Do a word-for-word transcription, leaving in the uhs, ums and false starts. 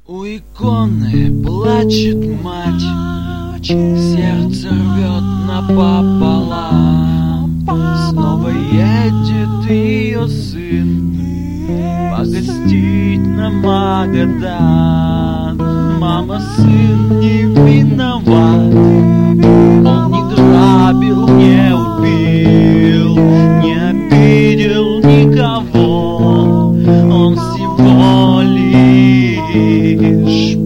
У иконы плачет мать, сердце рвет напополам. Снова едет ее сын погостить на Магадан. Мама, сын не виноват, он не грабил, не убил, не обидел никого. Он всего лишь